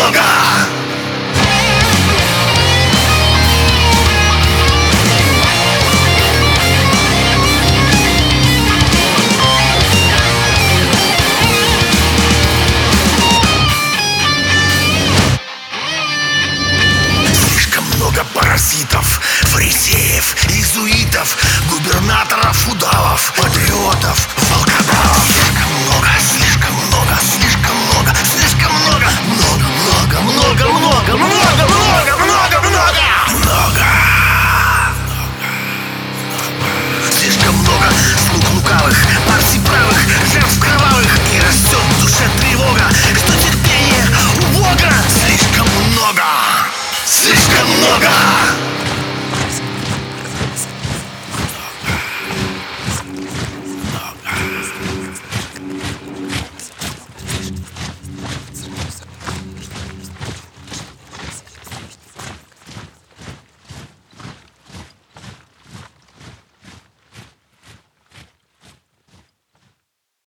много. Много паразитов, фарисеев, иезуитов, губернаторов, удавов, патриотов, волкодавов. Слишком много, слишком много, слишком много, слишком много. Много, много, много, много, много, много, много, много. Много. Слишком много слуг лукавых, партий правых, жертв кровавых. И растет в душе тревога, что терпение у Бога слишком много. Слишком много!